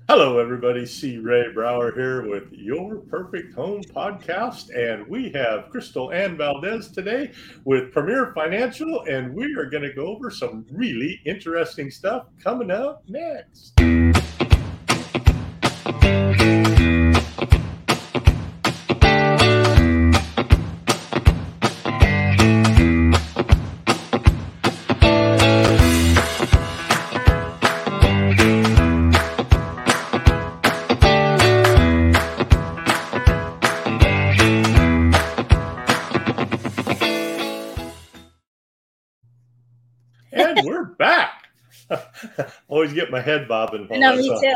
Hello, everybody. C. Ray Brower here with Your Perfect Home podcast. And we have Crystal Ann Valdez today with Premier Financial. And we are going to go over some really interesting stuff coming up next. And we're back. Always get my head bobbing. No, me too.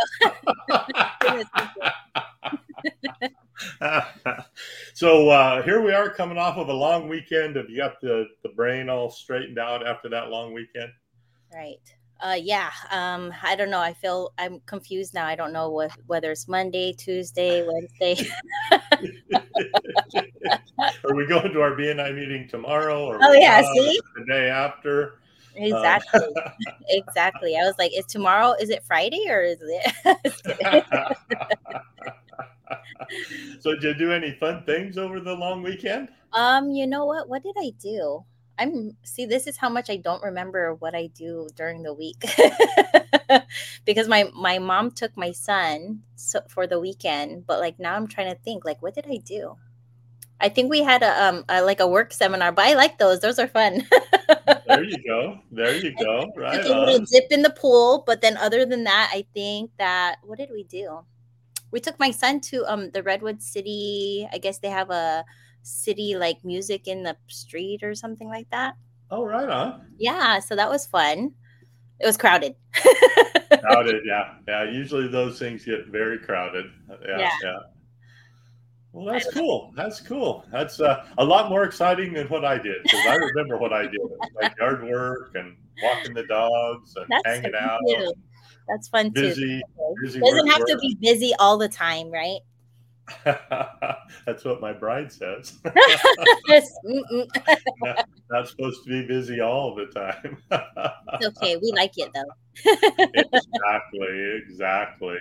So here we are coming off of a long weekend. Have you got the brain all straightened out after that long weekend? Right. Yeah. I don't know. I'm confused now. I don't know whether it's Monday, Tuesday, Wednesday. Are we going to our BNI meeting tomorrow? Or See? The day after? Exactly. Exactly. I was like, is it Friday or is it? So did you do any fun things over the long weekend? You know what? What did I do? This is how much I don't remember what I do during the week. Because my mom took my son for the weekend, but like now I'm trying to think, like, what did I do? I think we had a work seminar, but I like those. Those are fun. There you go. Right. Took a little dip in the pool, but then other than that, I think what did we do? We took my son to the Redwood City. I guess they have a city like music in the street or something like that. Oh, right on. Yeah, so that was fun. It was crowded. Crowded, yeah. Usually those things get very crowded. Yeah. Well, that's cool. That's a lot more exciting than what I did, because I remember what I did. It was like yard work and walking the dogs and hanging out. That's fun too. Busy. It doesn't have to be busy all the time, right? That's what my bride says. Not supposed to be busy all the time. It's okay. We like it though. Exactly.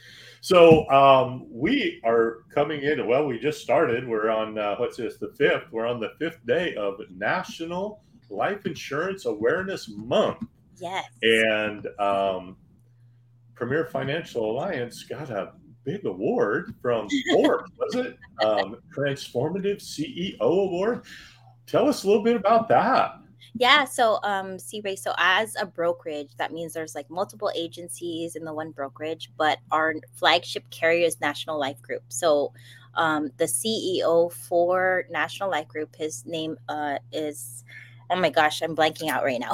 So we are coming in. Well, we just started. We're on the 5th. We're on the 5th day of National Life Insurance Awareness Month. Yes. And Premier Financial Alliance got a big award from Forbes, was it? Transformative CEO Award. Tell us a little bit about that. Yeah, so C-Ray, so as a brokerage, that means there's like multiple agencies in the one brokerage, but our flagship carrier is National Life Group. So the CEO for National Life Group, his name is, oh my gosh, I'm blanking out right now.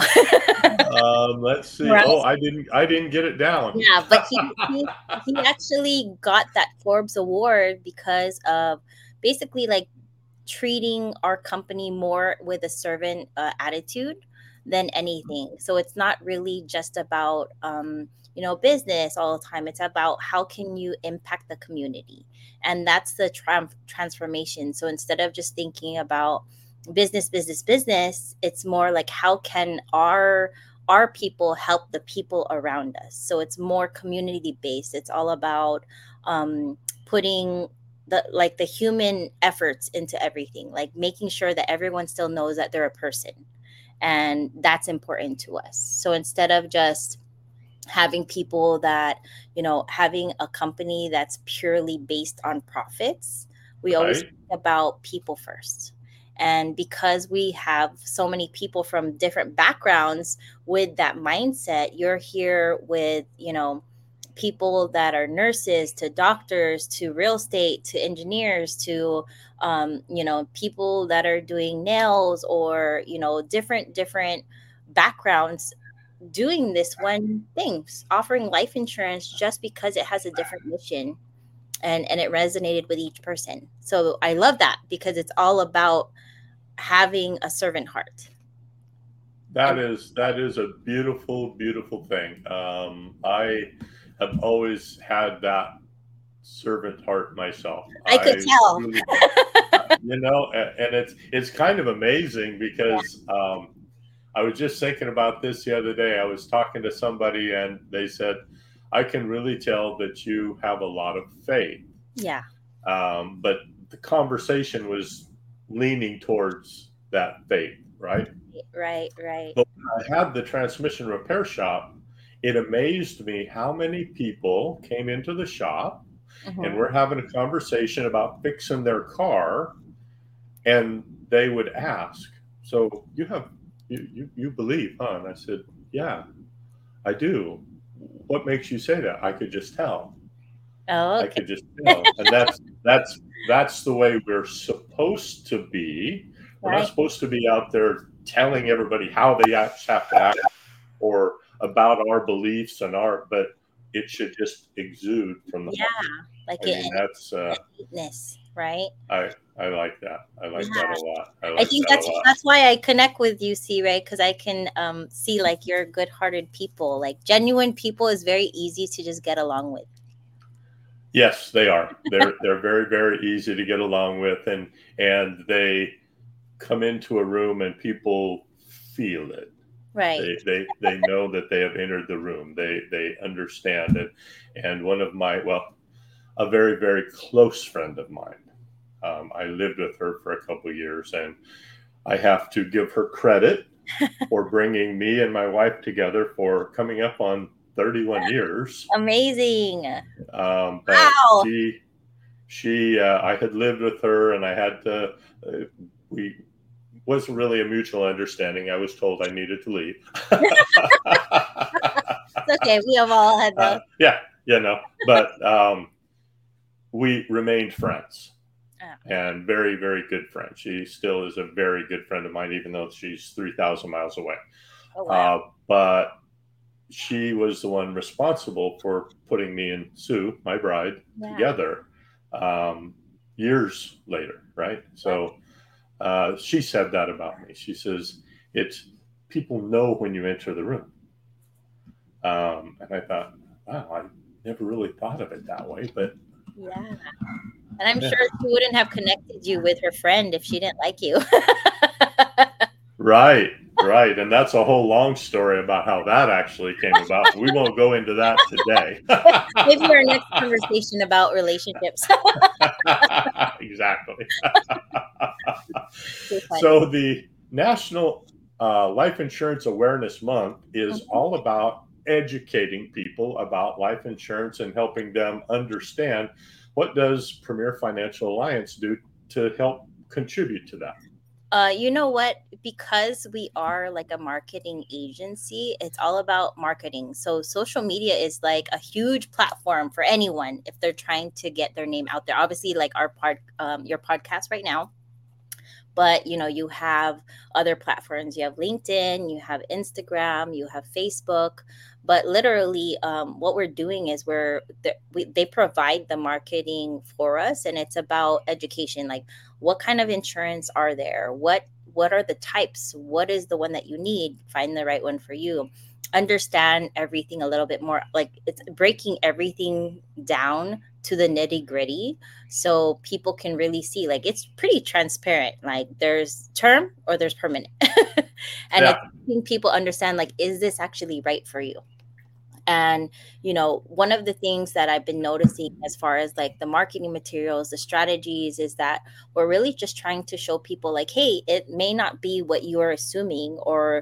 Let's see. Oh, I didn't get it down. Yeah, but he actually got that Forbes award because of basically like treating our company more with a servant attitude than anything. So it's not really just about business all the time. It's about how can you impact the community, and that's the transformation. So instead of just thinking about business, it's more like how can our people help the people around us. So it's more community based. It's all about putting the human efforts into everything, like making sure that everyone still knows that they're a person, and that's important to us. So instead of just having people that, having a company that's purely based on profits, we always think about people first. And because we have so many people from different backgrounds with that mindset, you're here with, people that are nurses to doctors to real estate to engineers to people that are doing nails or different backgrounds doing this one thing, offering life insurance just because it has a different mission and it resonated with each person. So I love that because it's all about having a servant heart. That is a beautiful thing. I have always had that servant heart myself. I could tell. And it's kind of amazing because I was just thinking about this the other day. I was talking to somebody and they said, I can really tell that you have a lot of faith. Yeah. But the conversation was leaning towards that faith, right? Right. Right. But when I had the transmission repair shop, it amazed me how many people came into the shop and Mm-hmm. we're having a conversation about fixing their car, and they would ask, "So you believe, huh?" And I said, "Yeah, I do. What makes you say that?" I could just tell. Oh, I okay. could just tell, and that's the way we're supposed to be. We're not Right. supposed to be out there telling everybody how they have to act or about our beliefs but it should just exude from the Yeah. heart. Like I mean, that's innateness, right? I like that. I Yeah. like that a lot. I I like think that a lot. that's why I connect with you, C Ray, because I can see like you're good-hearted people. Like genuine people is very easy to just get along with. Yes, they are. They're very very easy to get along with, and they come into a room and people feel it. Right. They know that they have entered the room. They understand it. And one of my a very very close friend of mine. I lived with her for a couple of years, and I have to give her credit for bringing me and my wife together for coming up on 31 years. Amazing. But Wow. I had lived with her, and I had to. We wasn't really a mutual understanding. I was told I needed to leave. It's okay. We have all had those. Yeah, but we remained friends. And very, very good friend. She still is a very good friend of mine, even though she's 3,000 miles away. Oh, wow. But she was the one responsible for putting me and Sue, my bride, together years later, right? So she said that about me. She says, it's people know when you enter the room. And I thought, wow, I never really thought of it that way, but yeah. And I'm sure she wouldn't have connected you with her friend if she didn't like you. Right. And that's a whole long story about how that actually came about. We won't go into that today. Maybe our next conversation about relationships. Exactly. So the National Life Insurance Awareness Month is all about educating people about life insurance and helping them understand what does Premier Financial Alliance do to help contribute to that. You know what? Because we are like a marketing agency, it's all about marketing. So social media is like a huge platform for anyone if they're trying to get their name out there. Obviously, like your podcast right now. But you have other platforms. You have LinkedIn, you have Instagram, you have Facebook. But literally, what we're doing is they provide the marketing for us, and it's about education. Like, what kind of insurance are there? What are the types? What is the one that you need? Find the right one for you. Understand everything a little bit more. Like, it's breaking everything down to the nitty gritty, so people can really see. Like, it's pretty transparent. Like, there's term or there's permanent, and it's making people understand, like, is this actually right for you? And one of the things that I've been noticing as far as like the marketing materials, the strategies, is that we're really just trying to show people like, hey, it may not be what you're assuming, or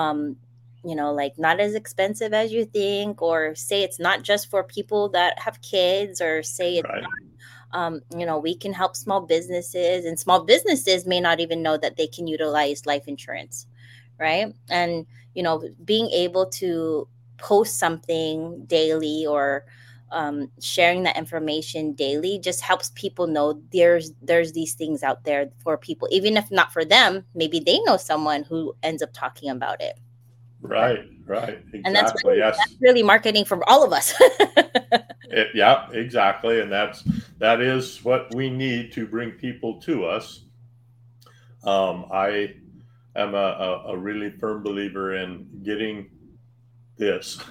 like not as expensive as you think, or say it's not just for people that have kids, or say it's not, we can help small businesses, and small businesses may not even know that they can utilize life insurance, right? And being able to post something daily, or sharing that information daily, just helps people know there's these things out there for people, even if not for them. Maybe they know someone who ends up talking about it. Right. Exactly. And that's really marketing for all of us. Yeah, exactly. And that is what we need to bring people to us. I am a really firm believer in getting this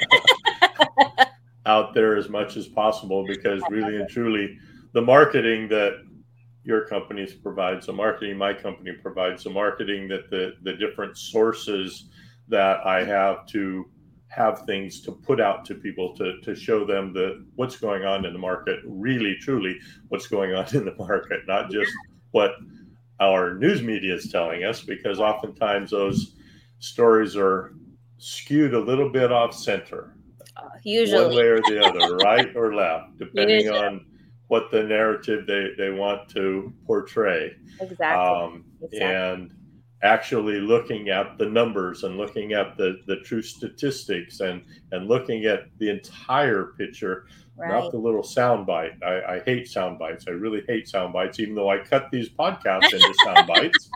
out there as much as possible, because really and truly the marketing that your company provides, the marketing my company provides, the marketing that the different sources that I have to have things to put out to people to show them what's going on in the market, really, truly what's going on in the market, not just what our news media is telling us, because oftentimes those stories are skewed a little bit off center. Usually. One way or the other, right or left, depending on what the narrative they want to portray. Exactly. And actually looking at the numbers and looking at the true statistics and looking at the entire picture, not the little sound bite. I hate sound bites. I really hate sound bites, even though I cut these podcasts into sound bites.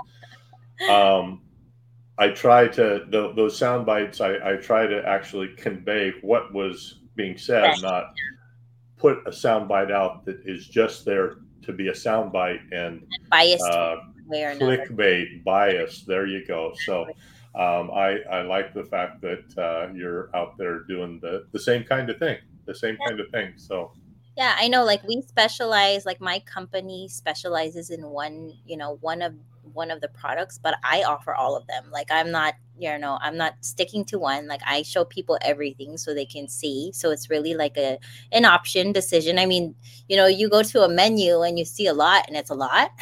I try to, those sound bites, I try to actually convey what was being said, not put a sound bite out that is just there to be a sound bite and biased clickbait bias. There you go. So I like the fact that you're out there doing the same kind of thing, So yeah, I know, like we specialize, like my company specializes in one of the products, but I offer all of them. Like I'm not sticking to one. Like I show people everything so they can see. So it's really like an option decision. I mean, you go to a menu and you see a lot and it's a lot.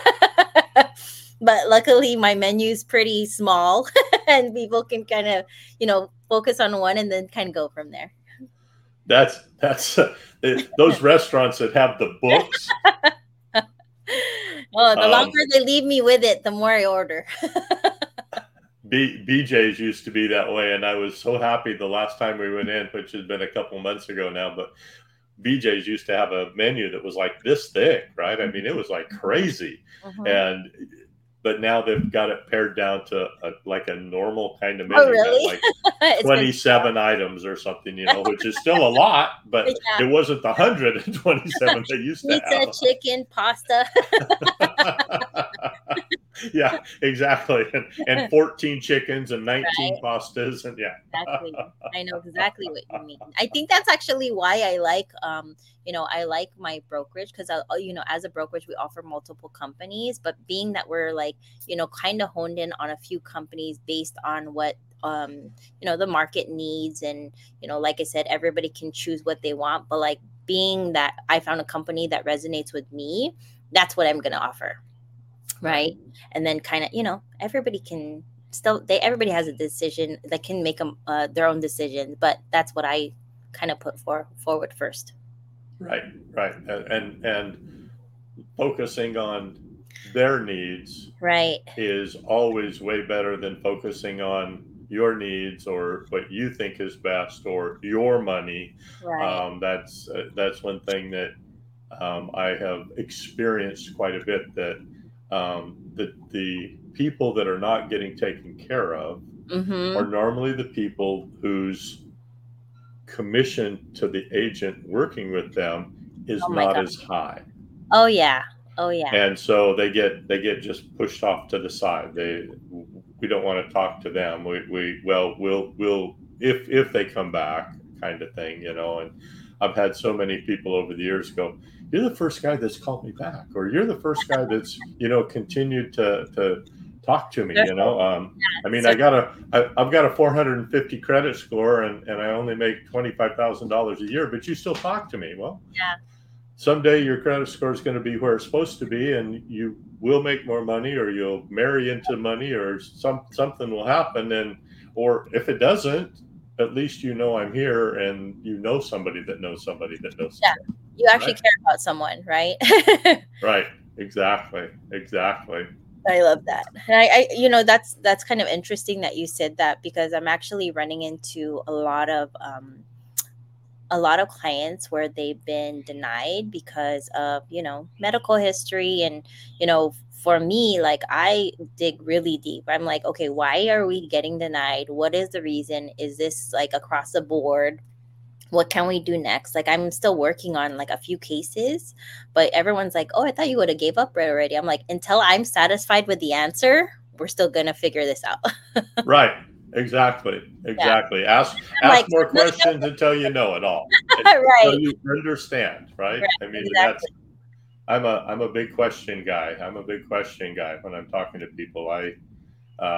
But luckily my menu is pretty small and people can kind of, focus on one and then kind of go from there. That's those restaurants that have the books. Oh, the longer they leave me with it, the more I order. BJ's used to be that way, and I was so happy the last time we went in, which has been a couple months ago now. But BJ's used to have a menu that was like this thick, right? I mean, it was like crazy, but now they've got it pared down to a normal kind of menu. Oh, really? Like 27 items or something, which is still a lot, but it wasn't the 127 they used to have. Pizza, chicken, pasta. Yeah, exactly. And 14 chickens and 19 pastas. And Exactly. I know exactly what you mean. I think that's actually why I like, I like my brokerage, because, as a brokerage, we offer multiple companies, but being that we're like, kind of honed in on a few companies based on what, the market needs. And, like I said, everybody can choose what they want. But like being that I found a company that resonates with me, that's what I'm going to offer. Right. And then kind of, everybody can everybody has a decision that can make them their own decision. But that's what I kind of put forward first. Right. And focusing on their needs is always way better than focusing on your needs or what you think is best or your money. That's one thing that I have experienced quite a bit, that the people that are not getting taken care of are normally the people whose commission to the agent working with them is not as high. Oh yeah. And so they get just pushed off to the side. We don't want to talk to them. We'll if they come back, kind of thing, And I've had so many people over the years go, "You're the first guy that's called me back," or "You're the first guy that's continued to talk to me." I mean, I've got a 450 credit score, and I only make $25,000 a year, but you still talk to me. Well, someday your credit score is going to be where it's supposed to be, and you will make more money, or you'll marry into money, or something will happen, or if it doesn't, at least I'm here, and somebody that knows somebody that knows somebody. Yeah, you actually care about someone, right? Right. Exactly. I love that. And that's kind of interesting that you said that, because I'm actually running into a lot of clients where they've been denied because of, medical history. And, for me, like I dig really deep. I'm like, okay, why are we getting denied? What is the reason? Is this like across the board? What can we do next? Like, I'm still working on like a few cases, but everyone's like, oh, I thought you would have gave up already. I'm like, until I'm satisfied with the answer, we're still going to figure this out. Right. Exactly. Ask more questions until you know it all. Until you understand. Right. I mean, I'm a big question guy. When I'm talking to people.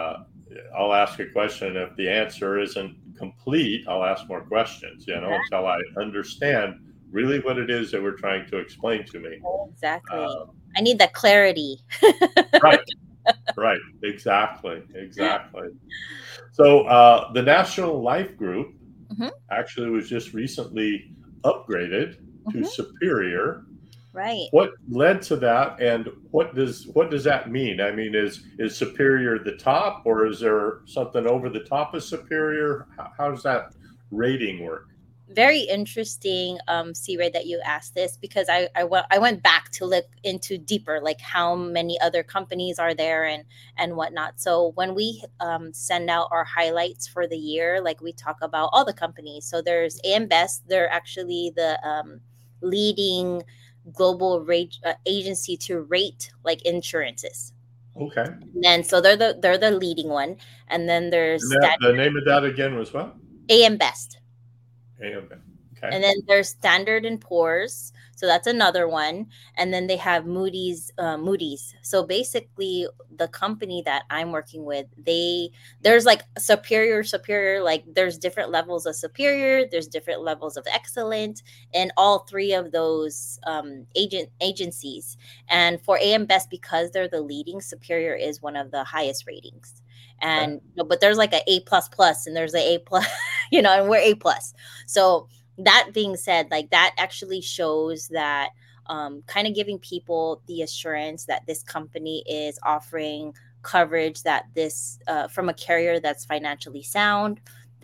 I'll ask a question. If the answer isn't complete, I'll ask more questions, until I understand really what it is that we're trying to explain to me. Exactly. I need that clarity. Right. Right. Exactly. Exactly. So the National Life Group Mm-hmm. actually was just recently upgraded to Mm-hmm. Superior. Right. What led to that, and what does that mean? I mean, is Superior the top, or is there something over the top of Superior? How does that rating work? Very interesting, C-Ray, that you asked this, because I went back to look into deeper, like how many other companies are there and whatnot. So when we send out our highlights for the year, like we talk about all the companies. So there's AM Best. They're actually the leading global rate agency to rate like insurances. Okay. And then so they're the leading one, and then there's And that, Standard the name of that again was what? AM Best. AOB. Okay. And then there's Standard and Poor's, so that's another one. And then they have Moody's. So basically, the company that I'm working with, there's like superior. Like there's different levels of superior. There's different levels of excellent, and all three of those agencies. And for AM Best, because they're the leading, Superior is one of the highest ratings. Okay. And but there's like a plus plus, and there's a plus, and we're A plus. So that being said, like that actually shows that kind of giving people the assurance that this company is offering coverage, that this from a carrier that's financially sound.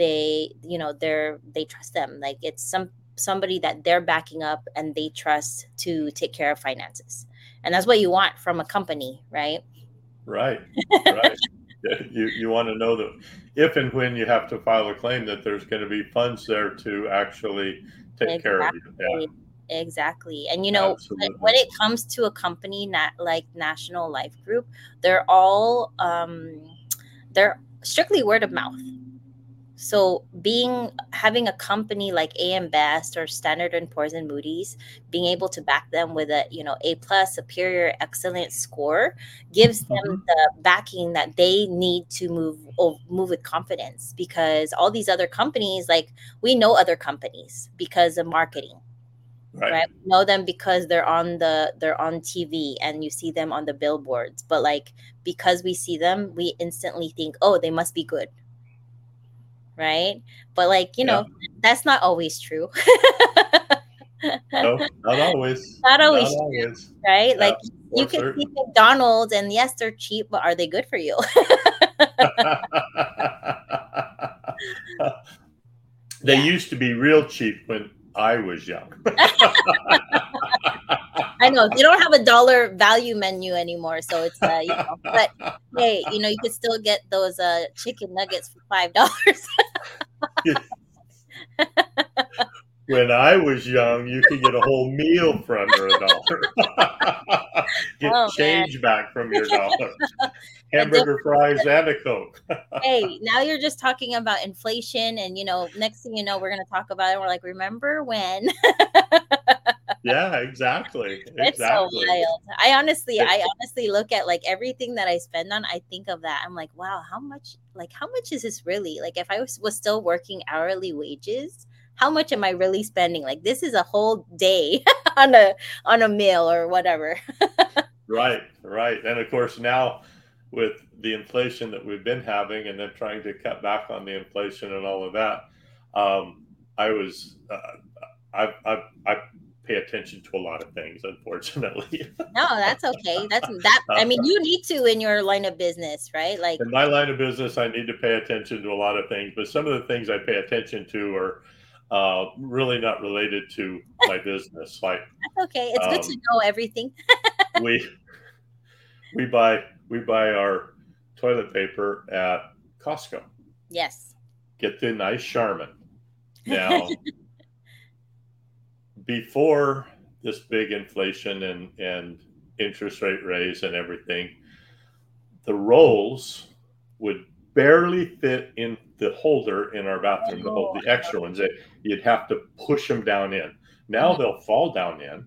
They trust them, like it's somebody that they're backing up and they trust to take care of finances, and that's what you want from a company, right? Right. Right. You want to know that if and when you have to file a claim, that there's going to be funds there to actually take care of you. Yeah. Exactly. And when Absolutely. it comes to a company like National Life Group, they're all they're strictly word of mouth. So having a company like AM Best or Standard and Poor's and Moody's, being able to back them with a A plus, superior, excellent score, gives them Mhm. the backing that they need to move with confidence. Because all these other companies, like we know other companies because of marketing, Right. right? We know them because they're on TV and you see them on the billboards. But like because we see them, we instantly think, oh, they must be good, right? But like, Yeah. that's not always true. No, not always. Not Not always true, always. right? Yeah. Like you For can see certain. McDonald's and yes, they're cheap, but are they good for you? They Yeah. used to be real cheap when I was young. I know they don't have a dollar value menu anymore, so it's but hey, you could still get those chicken nuggets for $5. When I was young, you could get a whole meal for under $1. Get Oh man. change back from your dollar. The Hamburger difference. fries and a Coke. Hey, now you're just talking about inflation, and next thing you know, we're gonna talk about it. We're like, remember when? Yeah, exactly. It's so Exactly. wild. I honestly, It- I honestly look at like everything that I spend on. I think of that. I'm like, wow, how much is this really? Like, if I was still working hourly wages, how much am I really spending? Like, this is a whole day on a meal or whatever. Right, right. And of course, now with the inflation that we've been having and then trying to cut back on the inflation and all of that, I was, I pay attention to a lot of things, unfortunately. No, that's okay. That. I mean, you need to in your line of business, right? Like, In my line of business, I need to pay attention to a lot of things, but some of the things I pay attention to are really not related to my business. Like that's okay. It's good to um, know everything. we we buy our toilet paper at Costco. Yes. Get the nice Charmin. Now, before this big inflation and interest rate raise and everything, the rolls would barely fit in the holder in our bathroom, the Oh, the extra ones that you'd have to push them down in. Now mhm. they'll fall down in.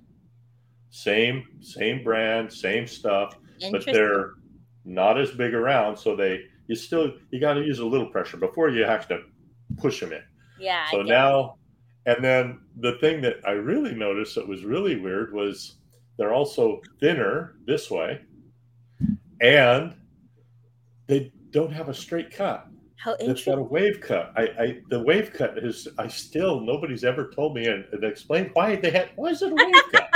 Same brand, same stuff, but Interesting. they're not as big around, so they you got to use a little pressure before you have to push them in. Yeah. So now, and then the thing that I really noticed that was really weird was they're also thinner this way, and they don't have a straight cut. How It's interesting. got a wave cut. The wave cut is nobody's ever told me and explained why is it a wave cut?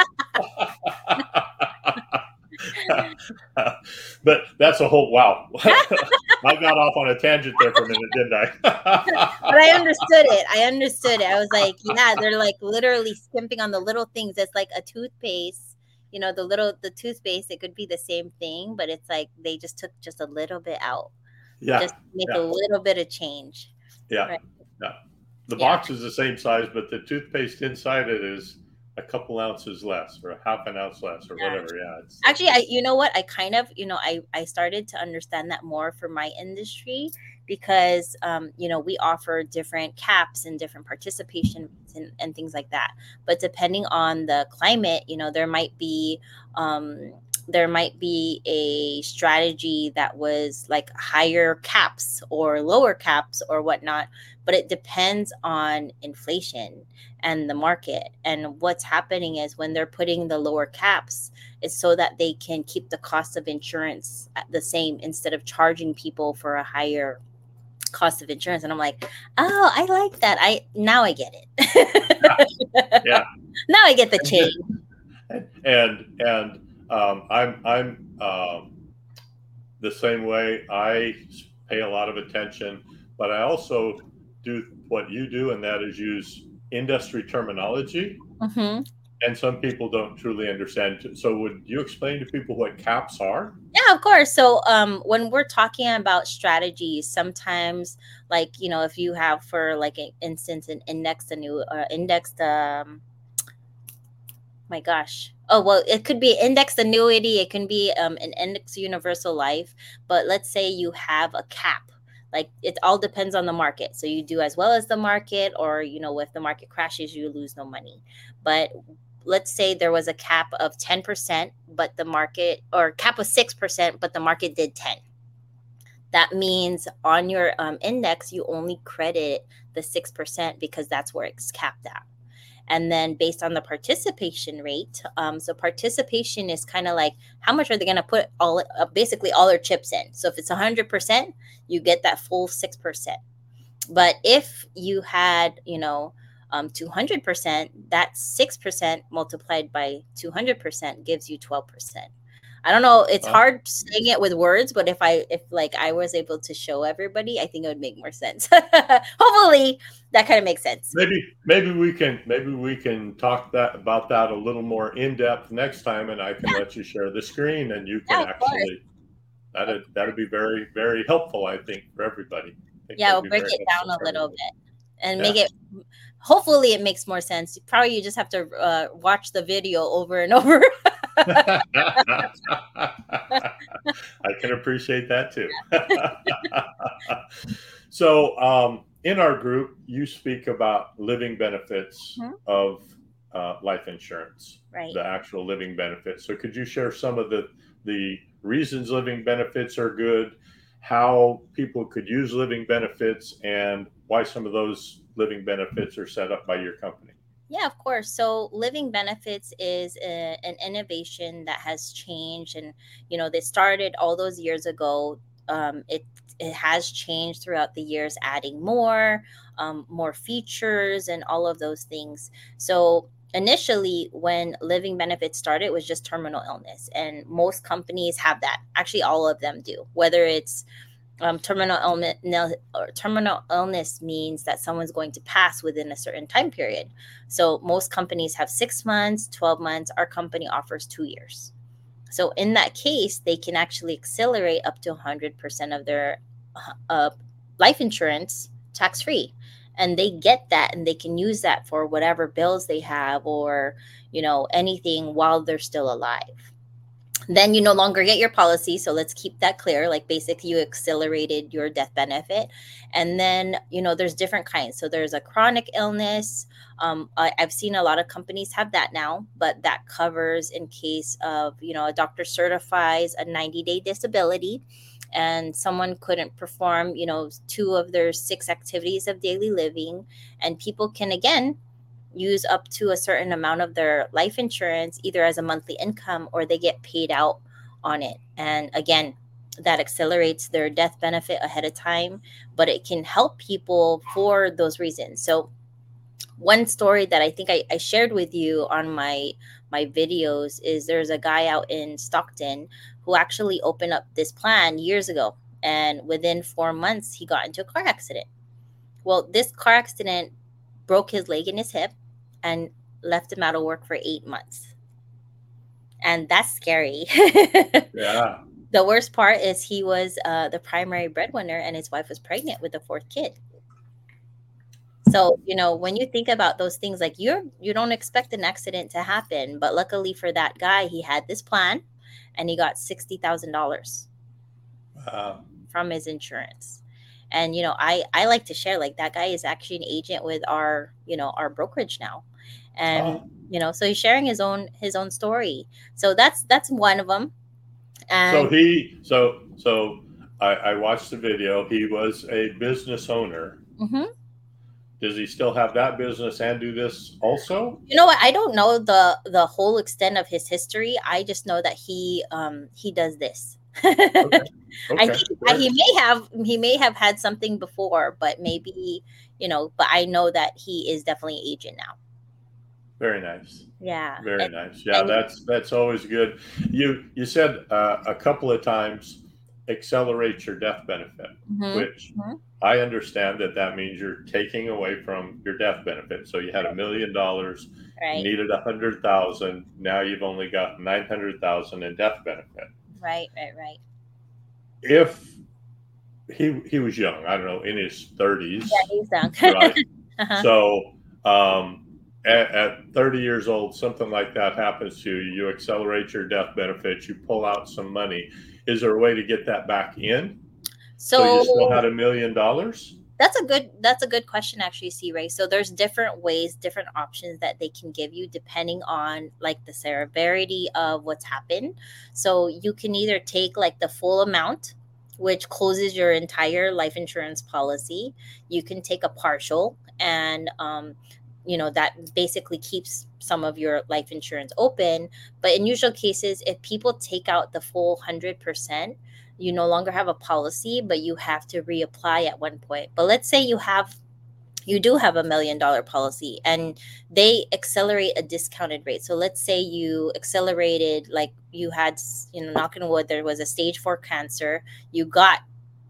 But that's a whole wow. I got off on a tangent there for a minute, didn't I? But I understood it. I was like, yeah, they're like literally skimping on the little things. It's like a toothpaste, the toothpaste, it could be the same thing, but it's like they just took just a little bit out. Yeah. Just make a little bit of change. Yeah. Right? Yeah. The box is the same size, but the toothpaste inside it is a couple ounces less or a half an ounce less or whatever. Yeah. Actually, you know what? I kind of, I started to understand that more for my industry because, we offer different caps and different participation and things like that. But depending on the climate, there might be a strategy that was like higher caps or lower caps or whatnot, but it depends on inflation and the market. And what's happening is when they're putting the lower caps, it's so that they can keep the cost of insurance the same instead of charging people for a higher cost of insurance. And I'm like, oh, I like that. Now I get it. Yeah. Now I get the change. And I'm the same way. I pay a lot of attention, but I also do what you do, and that is use industry terminology. Mm-hmm. And some people don't truly understand. So would you explain to people what caps are? Yeah, of course. So when we're talking about strategies, sometimes like, if you have, for like an instance, an my gosh. Oh, well, it could be indexed annuity. It can be an index universal life. But let's say you have a cap. Like, it all depends on the market. So you do as well as the market, or, if the market crashes, you lose no money. But let's say there was a cap of 10%, but the market, or cap of 6%, but the market did 10. That means on your index, you only credit the 6% because that's where it's capped at. And then based on the participation rate, so participation is kind of like how much are they going to put basically all their chips in. So if it's 100%, you get that full 6%. But if you had, 200%, that 6% multiplied by 200% gives you 12%. I don't know. It's hard saying it with words, but if I was able to show everybody, I think it would make more sense. Hopefully that kind of makes sense. Maybe we can talk about that a little more in depth next time, and I can let you share the screen, and you can actually, that'd be very, very helpful, I think, for everybody. We'll break it down a little bit and make it, hopefully it makes more sense. Probably you just have to watch the video over and over. I can appreciate that too. So in our group, you speak about living benefits of life insurance, right? The actual living benefits. So could you share some of the reasons living benefits are good, how people could use living benefits, and why some of those living benefits are set up by your company? Yeah, of course. So living benefits is an innovation that has changed, and they started all those years ago. It has changed throughout the years, adding more features and all of those things. So initially, when living benefits started, it was just terminal illness, and most companies have that. Actually, all of them do. Whether it's terminal illness means that someone's going to pass within a certain time period. So most companies have 6 months, 12 months. Our company offers 2 years. So in that case, they can actually accelerate up to 100% of their life insurance tax-free. And they get that, and they can use that for whatever bills they have, or, anything while they're still alive. Then you no longer get your policy. So let's keep that clear. Like, basically you accelerated your death benefit. And then, there's different kinds. So there's a chronic illness. I've seen a lot of companies have that now, but that covers in case of, a doctor certifies a 90-day disability. and someone couldn't perform, 2 of their 6 activities of daily living, and people can again use up to a certain amount of their life insurance either as a monthly income or they get paid out on it. And again, that accelerates their death benefit ahead of time, but it can help people for those reasons. So one story that I think I shared with you on my videos is there's a guy out in Stockton who actually opened up this plan years ago, and within 4 months he got into a car accident. Well, this car accident broke his leg and his hip and left him out of work for 8 months. And that's scary. Yeah. The worst part is he was the primary breadwinner and his wife was pregnant with the 4th kid. So, when you think about those things, like you don't expect an accident to happen, but luckily for that guy, he had this plan and he got $60,000 from his insurance. And, I like to share, like, that guy is actually an agent with our brokerage now. And, so he's sharing his own story. So that's one of them. And so I watched the video. He was a business owner. Mm-hmm. Does he still have that business and do this also? You know what? I don't know the whole extent of his history. I just know that he does this. Okay. I think he may have had something before, but maybe, but I know that he is definitely an agent now. Very nice. Yeah. Very nice. Yeah, that's always good. You said a couple of times accelerate your death benefit, which I understand that means you're taking away from your death benefit. So you had $1 million, you needed 100,000. Now you've only got 900,000 in death benefit. Right. If he was young, I don't know, in his 30s. Yeah, he's young. Right. So at 30 years old, something like that happens to you. You accelerate your death benefit. You pull out some money. Is there a way to get that back in? So you still had $1 million? That's a good question, actually, C. Ray. So there's different ways, different options that they can give you depending on like the severity of what's happened. So you can either take like the full amount, which closes your entire life insurance policy. You can take a partial, and that basically keeps some of your life insurance open. But in usual cases, if people take out the full 100%, you no longer have a policy, but you have to reapply at one point. But let's say you do have $1 million policy and they accelerate a discounted rate. So let's say you accelerated, like you had, knock on wood, there was a stage 4 cancer, you got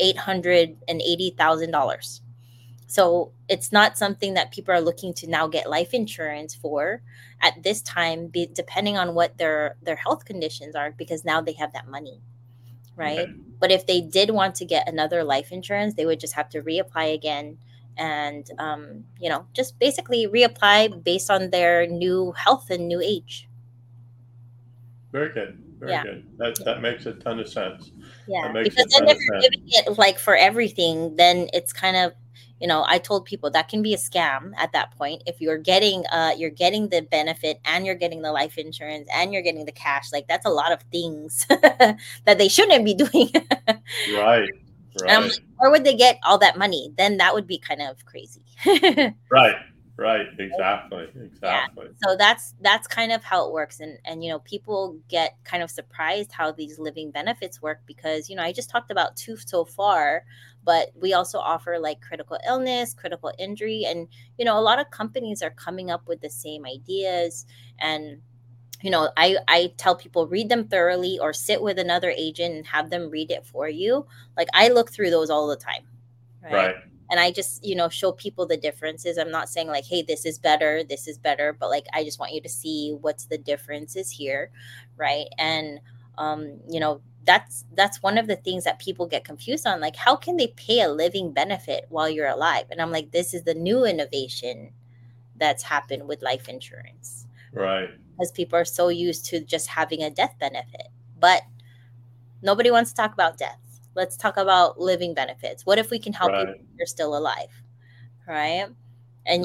$880,000. So it's not something that people are looking to now get life insurance for at this time, depending on what their health conditions are, because now they have that money. Right. Okay. But if they did want to get another life insurance, they would just have to reapply again and, just basically reapply based on their new health and new age. Very good. Very good. That makes a ton of sense. Yeah. Because then if you're giving it like for everything, then it's kind of, I told people that can be a scam at that point. If you're getting the benefit and you're getting the life insurance and you're getting the cash, like that's a lot of things that they shouldn't be doing. Right. Like, where would they get all that money? Then that would be kind of crazy. Right. Exactly. Yeah. So that's kind of how it works. And people get kind of surprised how these living benefits work because, I just talked about 2 so far, but we also offer like critical illness, critical injury. And, a lot of companies are coming up with the same ideas. And, I tell people read them thoroughly or sit with another agent and have them read it for you. Like I look through those all the time. Right. And I just, show people the differences. I'm not saying like, hey, this is better, but like, I just want you to see what's the differences here. Right. And, that's one of the things that people get confused on. Like, how can they pay a living benefit while you're alive? And I'm like, this is the new innovation that's happened with life insurance. Right. Because people are so used to just having a death benefit, but nobody wants to talk about death. Let's talk about living benefits. What if we can help you if you're still alive? Right. And,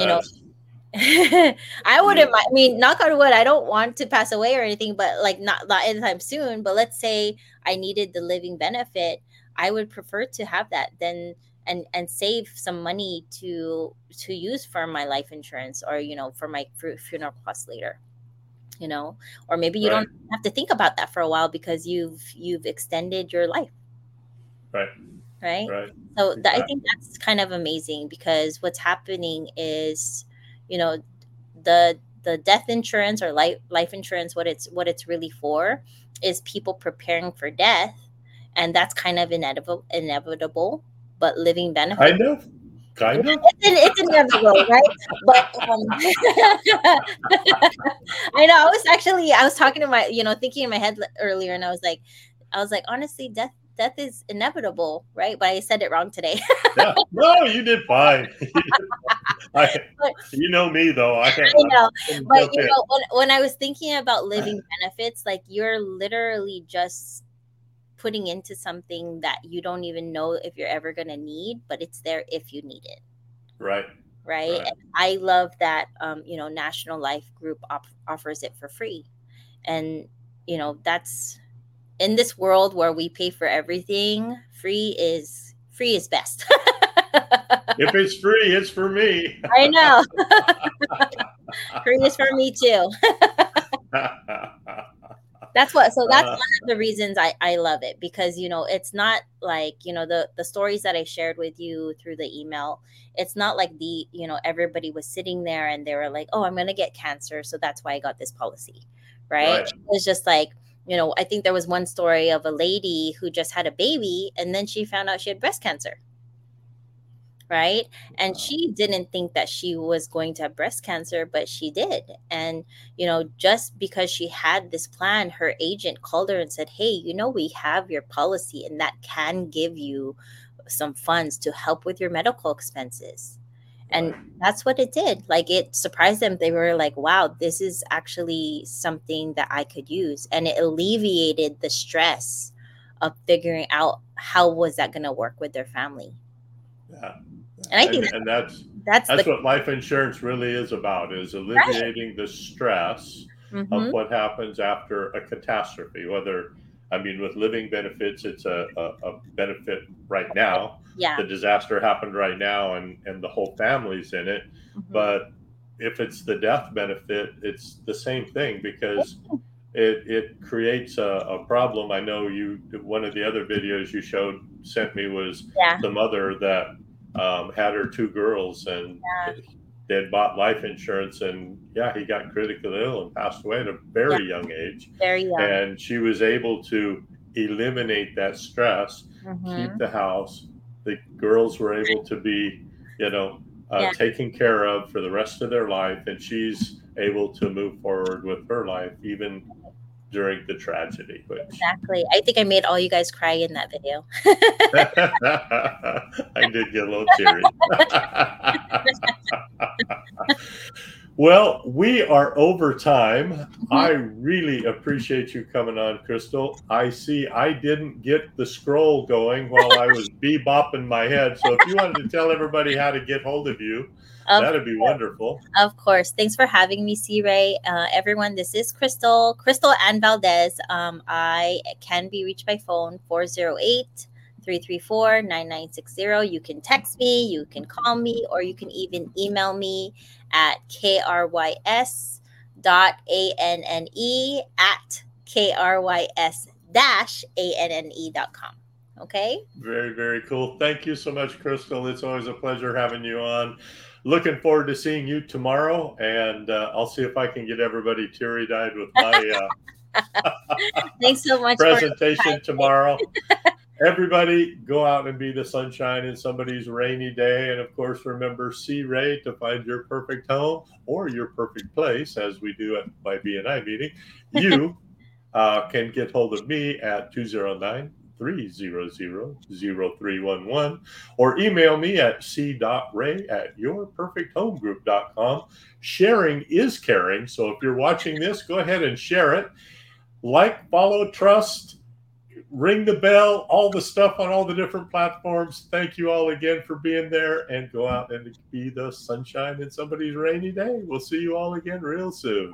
I wouldn't mind. I mean, knock on wood, I don't want to pass away or anything, but like not anytime soon. But let's say I needed the living benefit. I would prefer to have that than and save some money to use for my life insurance, or for my funeral costs later. Or maybe you Right. don't have to think about that for a while because you've extended your life. Right. Right. Right. So I Exactly. think that's kind of amazing, because what's happening is, you know, the death insurance or life insurance, what it's really for is people preparing for death, and that's kind of inevitable. But living benefits, Kind of. yeah, Kind of. it's inevitable, right? But I know. I was talking to my, thinking in my head earlier, and I was like, honestly, death is inevitable, right? But I said it wrong today. Yeah. No, you did fine. I, But you know me though. I I'm know, gonna but jump in. when I was thinking about living benefits, like, you're literally just putting into something that you don't even know if you're ever gonna need, but it's there if you need it. Right. Right. Right. And I love that, National Life Group offers it for free. And, that's in this world where we pay for everything, free is best. If it's free, it's for me. I know. Free is for me too. That's Uh, one of the reasons I love it, because it's not like, the stories that I shared with you through the email. It's not like everybody was sitting there and they were like, oh, I'm gonna get cancer, so that's why I got this policy. Right. right. It was just like, I think there was one story of a lady who just had a baby, and then she found out she had breast cancer. Right. And she didn't think that she was going to have breast cancer, but she did. And just because she had this plan, her agent called her and said, hey, we have your policy, and that can give you some funds to help with your medical expenses. And Right. that's what it did. Like, it surprised them. They were like, wow, this is actually something that I could use, and it alleviated the stress of figuring out how was that going to work with their family. Yeah. And I think And that's that's the what life insurance really is about, is right. alleviating the stress of Mm-hmm. what happens after a catastrophe. I mean, with living benefits, it's a benefit right now. Yeah. The disaster happened right now, and the whole family's in it. Mm-hmm. But if it's the death benefit, it's the same thing, because it creates a problem. I know one of the other videos you sent me was Yeah. the mother that had her two girls, and they had bought life insurance, and yeah, he got critically ill and passed away at a Yeah. very young age. Very young. And she was able to eliminate that stress, keep Mm-hmm. the house. The girls were able to be, Yeah. taken care of for the rest of their life, and she's able to move forward with her life even during the tragedy, which Exactly. I think I made all you guys cry in that video. I did get a little teary. Well, we are over time. I really appreciate you coming on, Crystal. I see I didn't get the scroll going while I was bebopping my head. So if you wanted to tell everybody how to get hold of you, Of that'd be wonderful. Of course. Thanks for having me, C. Ray. Everyone, this is Crystal and Valdez. I can be reached by phone 408-334-9960. You can text me, you can call me, or you can even email me at krys.anne@krys-anne.com. Okay? Very, very cool. Thank you so much, Crystal. It's always a pleasure having you on. Looking forward to seeing you tomorrow, and I'll see if I can get everybody teary-eyed with my Thanks so much presentation tomorrow. Everybody, go out and be the sunshine in somebody's rainy day. And of course, remember C. Ray to find your perfect home or your perfect place, as we do at my BNI meeting. You can get hold of me at 209-300-0311 or email me at c.ray@yourperfecthomegroup.com. Sharing is caring. So if you're watching this, go ahead and share it. Like, follow, trust, ring the bell, all the stuff on all the different platforms. Thank you all again for being there, and go out and be the sunshine in somebody's rainy day. We'll see you all again real soon.